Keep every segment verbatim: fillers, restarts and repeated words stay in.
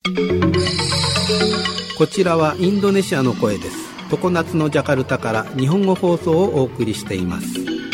こちらはインドネシアの声です。常夏のジャカルタから日本語放送をお送りしています。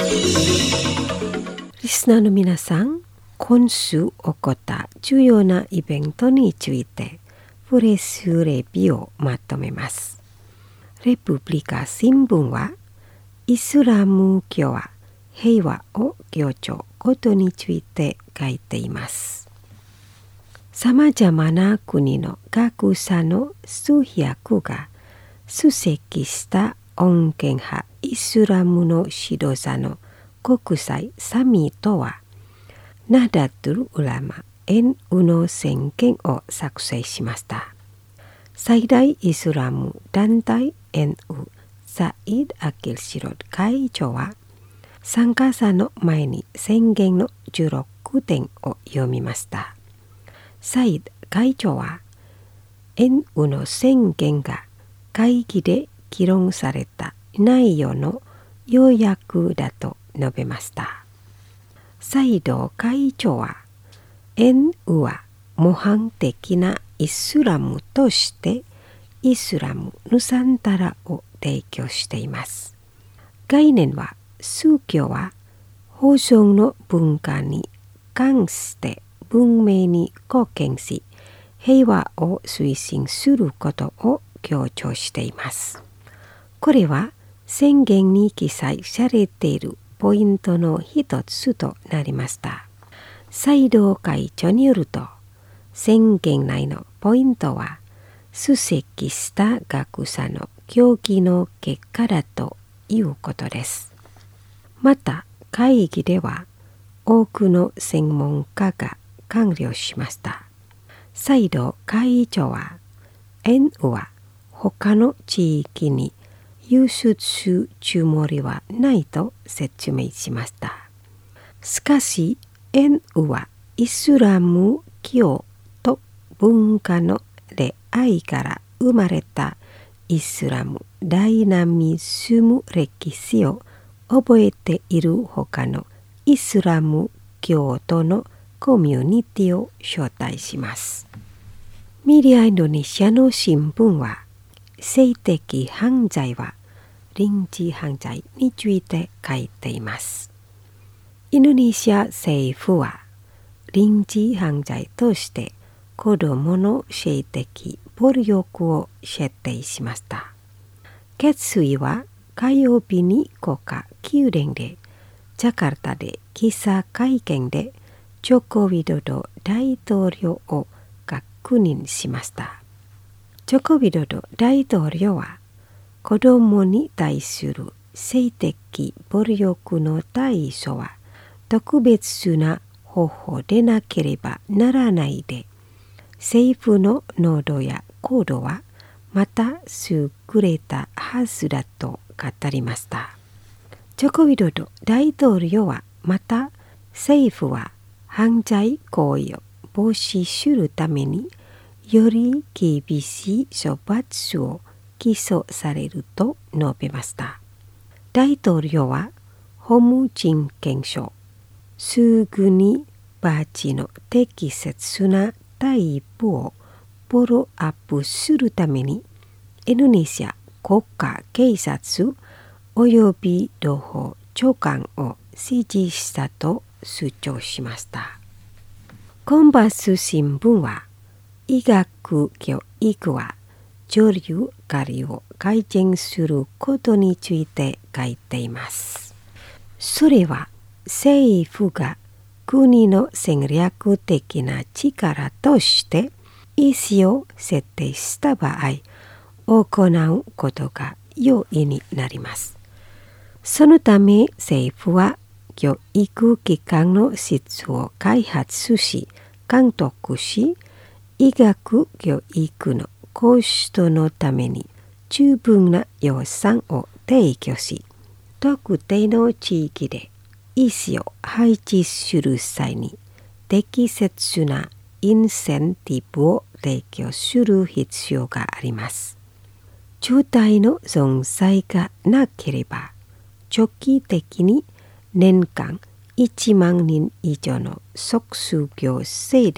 リスナーの皆さん、今週起こった重要なイベントについてプレスレビューをまとめます。レプブリカ新聞は、イスラム教は平和を強調ことについて書いています。さまざまな国の学者の数百が出席した穏健派イスラムの指導者の国際サミットは、ナダトゥル・ウラマ・エン・ウの宣言を作成しました。最大イスラム団体 エヌユー サイド・アキル・シロド会長は、参加者の前に宣言のじゅうろくてんを読みました。サイド会長は、エヌユー の宣言が会議で議論された内容の要約だと述べました。サイド会長は、エヌユー は模範的なイスラムとしてイスラムヌサンタラを提供しています。概念は、宗教は保存の文化に関して文明に貢献し、平和を推進することを強調しています。これは宣言に記載されているポイントの一つとなりました。サイド会長によると、宣言内のポイントは、出席した学者の協議の結果だということです。また、会議では多くの専門家が関与しました。サイド会長は、エヌユー は他の地域に輸出するつもりはないと説明しました。しかし、エヌユー はイスラム教と文化の出会いから生まれたイスラムダイナミズム歴史を覚えている他のイスラム教徒のコミュニティを招待します。メディアインドネシアの新聞は、性的犯罪は臨時犯罪について書いています。インドネシア政府は、臨時犯罪として子どもの性的暴力を設定しました。決意は火曜日に国家宮殿で、ジャカルタで記者会見でジョコ・ウィドド大統領を確認しました。ジョコ・ウィドド大統領は、子どもに対する性的暴力の対処は特別な方法でなければならないで、政府の濃度や高度はまた優れたはずだと語りました。ジョコ・ウィドド大統領はまた、政府は犯罪行為を防止するためにより厳しい処罰を起訴されると述べました。大統領は法務人権書、すぐに罰の適切な対応をフォローアップするために、インドネシア国家警察および同胞長官を指示したと主張しました。コンバス新聞は、医学教育は上流下流を改善することについて書いています。それは政府が国の戦略的な力として医師を設定した場合、行うことが容易になります。そのため政府は教育機関の質を開発し、監督し、医学教育のコストのために十分な予算を提供し、特定の地域で医師を配置する際に適切なインセンティブを提供する必要があります。状態の存在がなければ、長期的に年間いちまんにん以上の卒業生で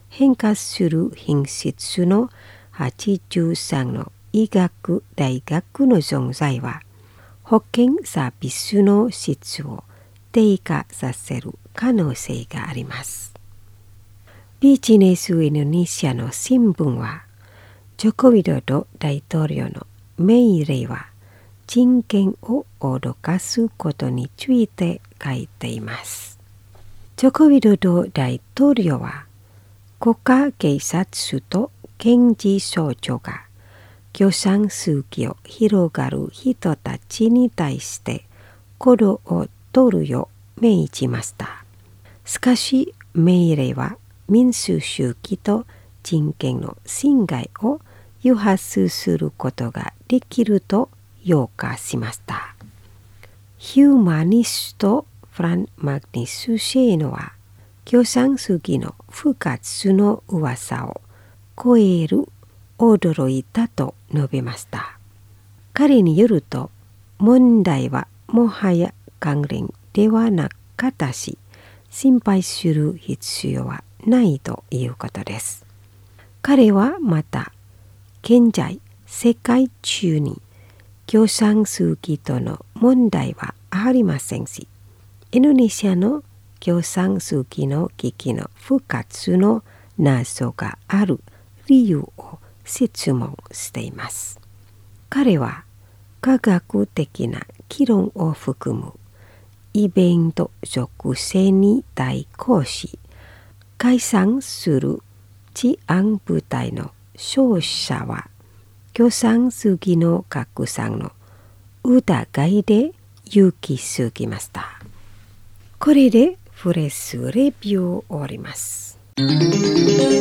変化する品質のはちじゅうさんの医学大学の存在は、保険サービスの質を低下させる可能性があります。ビジネスインドネシアの新聞は、ジョコウィドド大統領の命令は人権を脅かすことについて書いています。ジョコウィドド大統領は、国家警察と検事総長が共産主義を広がる人たちに対して行動を取るよう命じました。しかし命令は民主主義と人権の侵害を誘発することができると評価しました。ヒューマニストフラン・マグニス・シェーノは、共産主義の復活の噂を超える驚いたと述べました。彼によると、問題はもはや関連ではなかったし、心配する必要はないということです。彼はまた、現在世界中に共産主義との問題はありませんし、インドネシアの共産主義の危機の復活の謎がある理由を質問しています。彼は科学的な議論を含むイベント属性に対抗し、解散する治安部隊の勝者は共産主義の拡散の疑いで行き過ぎました。これでフレッシュレビューを終わります。